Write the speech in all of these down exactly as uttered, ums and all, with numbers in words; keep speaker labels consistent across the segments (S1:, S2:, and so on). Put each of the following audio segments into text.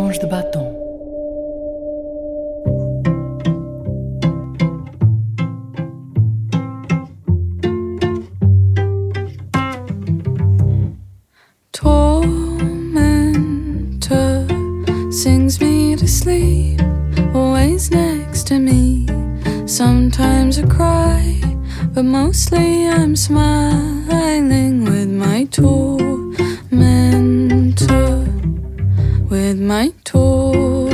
S1: Tons de Batom.
S2: Tormentor sings me to sleep, always next to me. Sometimes I cry, but mostly I'm smiling with my tormentor, with my tormentor.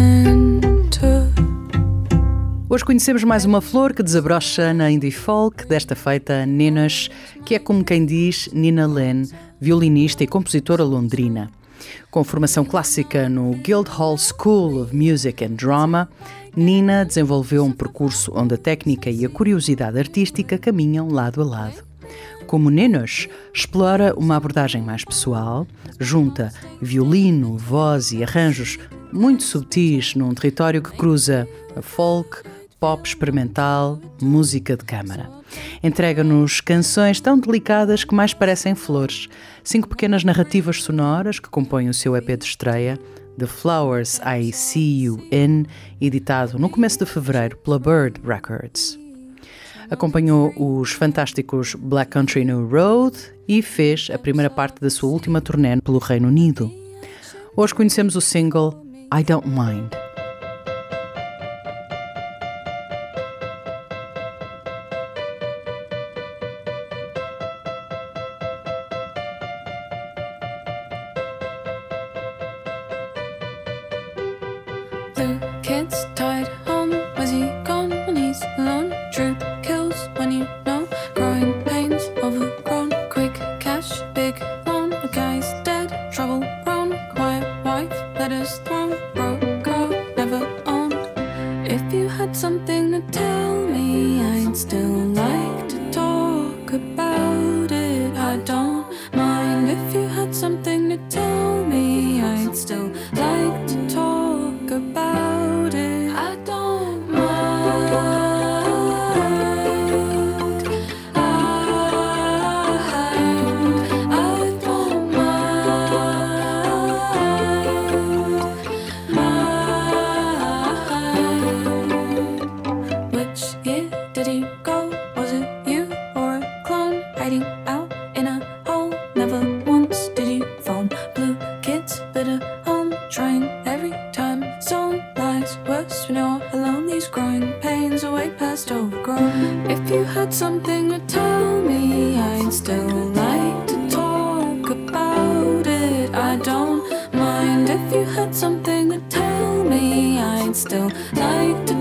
S1: Hoje conhecemos mais uma flor que desabrocha na indie folk, desta feita Ninas, que é como quem diz Nina Len, violinista e compositora londrina. Com formação clássica no Guildhall School of Music and Drama, Nina desenvolveu um percurso onde a técnica e a curiosidade artística caminham lado a lado. Como Ninas, explora uma abordagem mais pessoal, junta violino, voz e arranjos muito subtis num território que cruza a folk, pop experimental, música de câmara. Entrega-nos canções tão delicadas que mais parecem flores, cinco pequenas narrativas sonoras que compõem o seu E P de estreia, The Flowers I See You In, editado no começo de fevereiro pela Bird Records. Acompanhou os fantásticos Black Country New Road e fez a primeira parte da sua última turnê pelo Reino Unido. Hoje conhecemos o single I Don't Mind.
S2: The kid's tied home, was he gone when he's alone? True kills when you know, growing pains, overgrown, quick cash, big loan. The guy's dead, trouble grown, quiet wife, letters thrown, broke car, never owned. If you had something to tell me, I'd still like to talk about it. I don't mind if you had something to tell me, I'd still like to talk about it. I don't mind. I, I don't mind. Which year did you go? Was it you or a clone? Hiding out in a hole. Never once did you phone. Blue kids, bitter home. Trying every time. Zone lies worse when you're alone. These growing pains are way past overgrown. If you had something to tell me, I'd still like to talk about it. I don't mind if you had something to tell me, I'd still like to